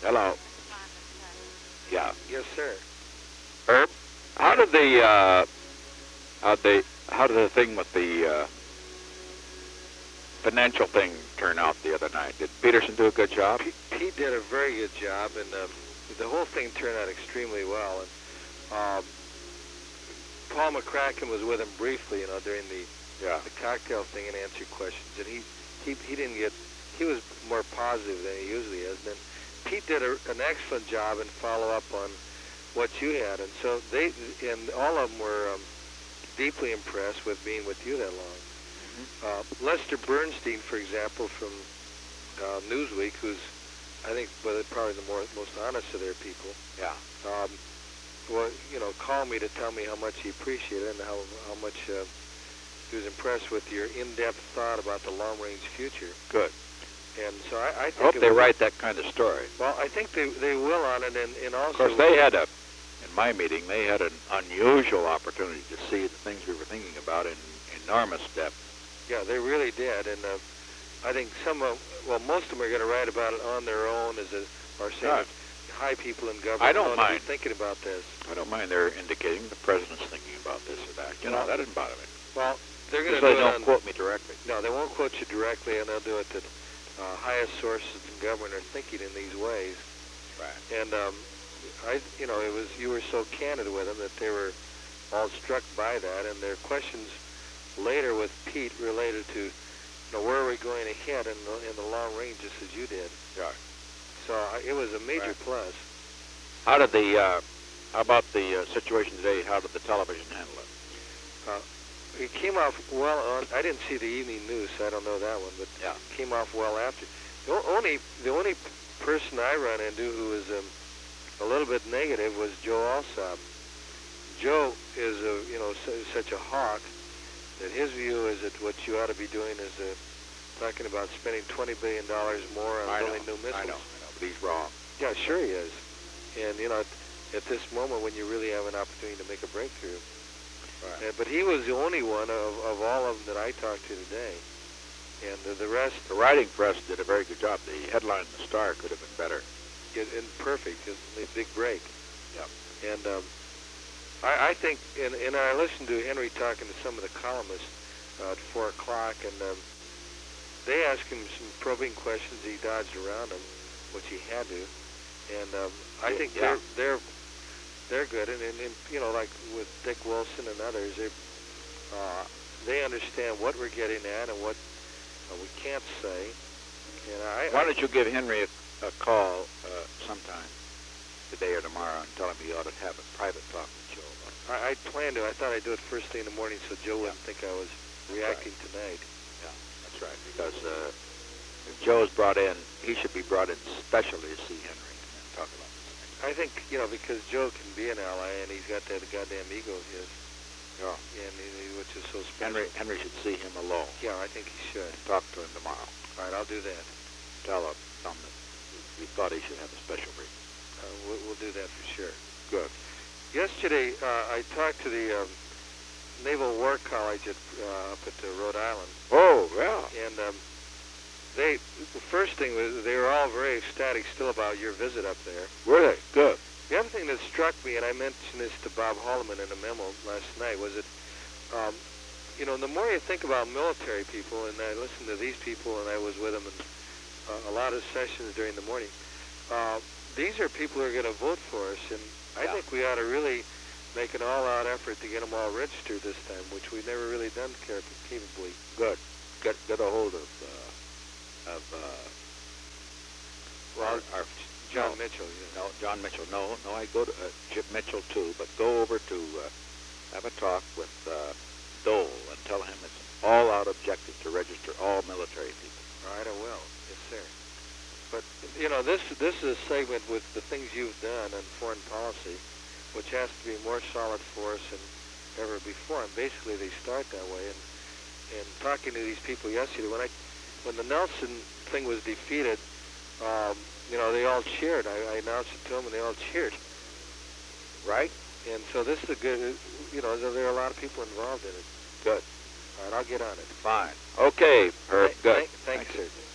Hello. Yeah. Yes, sir. Herb, how did the thing with the financial thing turn out the other night? Did Peterson do a good job? Pete did a very good job, and the whole thing turned out extremely well. And Paul McCracken was with him briefly, during the cocktail thing and answered questions. And he didn't get. He was more positive than he usually is. And Pete did an excellent job in follow up on what you had, and so all of them were deeply impressed with being with you that long. Mm-hmm. Lester Bernstein, for example, from Newsweek, who's I think probably the most honest of their people. Yeah. Called me to tell me how much he appreciated it and how much he was impressed with your in-depth thought about the long-range future. Good. And so I think hope they write that kind of story. Well, I think they will on it, and also. Of course, they had in my meeting, they had an unusual opportunity to see the things we were thinking about in enormous depth. Yeah, they really did, and I think most of them are going to write about it on their own or say high people in government. I don't mind thinking about this. I don't mind they're indicating the president's thinking about this or that. That didn't bother me. Well, they're going to do it. They don't quote me directly. No, they won't quote you directly, and they'll do it that highest sources in government are thinking in these ways. Right. And you were so candid with them that they were all struck by that, and their questions later with Pete related to, where are we going ahead in the long range, just as you did. Yeah. So it was a major plus. How about the situation today? How did the television handle it? It came off well on. I didn't see the evening news, so I don't know that one, but yeah, it came off well after. The only person I run into who was a little bit negative was Joe Alsop. Joe is such a hawk that his view is that what you ought to be doing is talking about spending $20 billion more on building new missiles. I know, but he's wrong. Yeah, sure he is. And at this moment when you really have an opportunity to make a breakthrough. Right. But he was the only one of all of them that I talked to today. And the rest... The writing press did a very good job. The headline in the Star could have been better. And perfect. A big break. Yeah. And I think... And I listened to Henry talking to some of the columnists at 4 o'clock, and they asked him some probing questions. He dodged around them, which he had to. And I think they're good, and like with Dick Wilson and others, they understand what we're getting at and what we can't say. And why don't you give Henry a call sometime today or tomorrow and tell him he ought to have a private talk with Joe about it? I planned to. I thought I'd do it first thing in the morning so Joe wouldn't think I was reacting tonight. Yeah, that's right. Because if Joe's brought in, he should be brought in specially to see Henry and talk about this. I think, because Joe can be an ally, and he's got that goddamn ego of his. Yeah. And which is so special. Henry should see him alone. Yeah, I think he should. Talk to him tomorrow. All right, I'll do that. Tell him that we thought he should have a special briefing. We'll do that for sure. Good. Yesterday, I talked to the Naval War College up at Rhode Island. Oh, yeah. And the first thing was they were all very ecstatic still about your visit up there. Were they? Good. The other thing that struck me, and I mentioned this to Bob Holloman in a memo last night, was that, the more you think about military people, and I listened to these people, and I was with them in a lot of sessions during the morning, these are people who are going to vote for us, and I think we ought to really make an all-out effort to get them all registered this time, which we've never really done capably. Good. Get a hold of John Mitchell. No, John Mitchell. No, I go to Chip Mitchell too, but go over to have a talk with Dole and tell him it's an all-out objective to register all military people. All right, I will. Yes, sir. But this is a segment with the things you've done in foreign policy, which has to be more solid for us than ever before. And basically, they start that way. And talking to these people yesterday, when the Nelson thing was defeated, they all cheered. I announced it to them, and they all cheered. Right? And so this is a good, there are a lot of people involved in it. Good. All right, I'll get on it. Fine. Okay, Herb. Good. Thanks, sir.